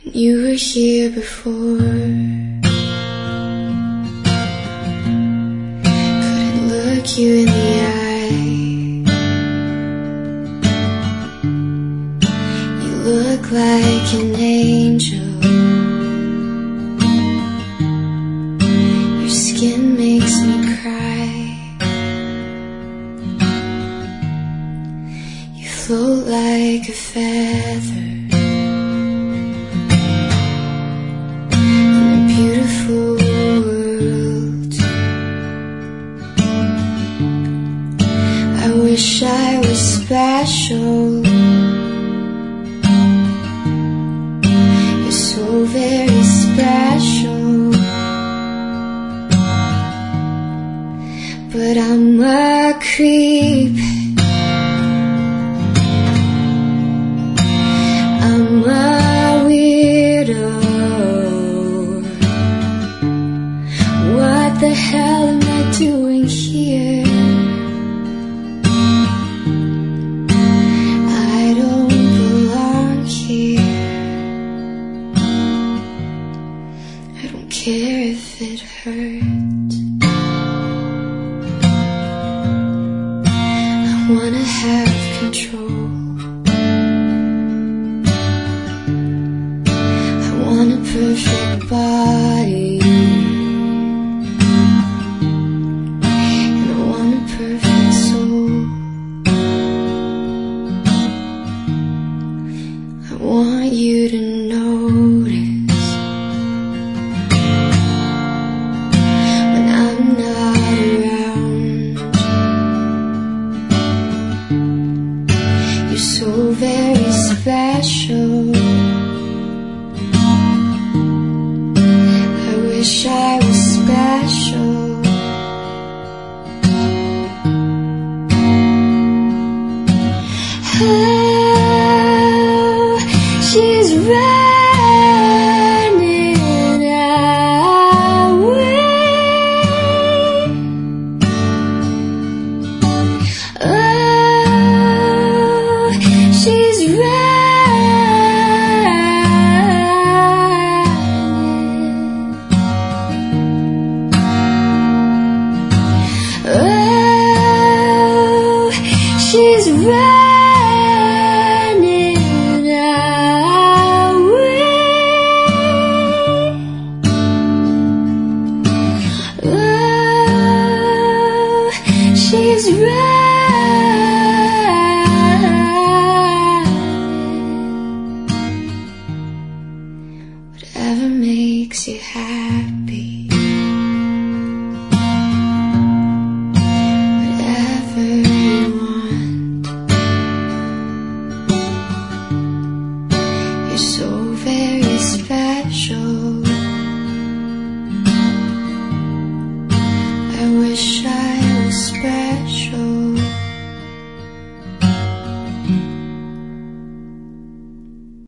You were here before. Couldn't look you in the eye. You look like an angel. Your skin makes me cry. You float like a feather. I wish I was special. You're so very special. But I'm a creep. I'm a weirdo. What the hell am I doing here? Care if it hurts. I wanna have control. I want a perfect body, and I want a perfect soul. I want you to notice so very special. I wish I was special. Oh, she's running away. She's running. Oh, she's running away. Oh, she's running. Whatever makes you happy, whatever you want. You're so very special. I wish I was special.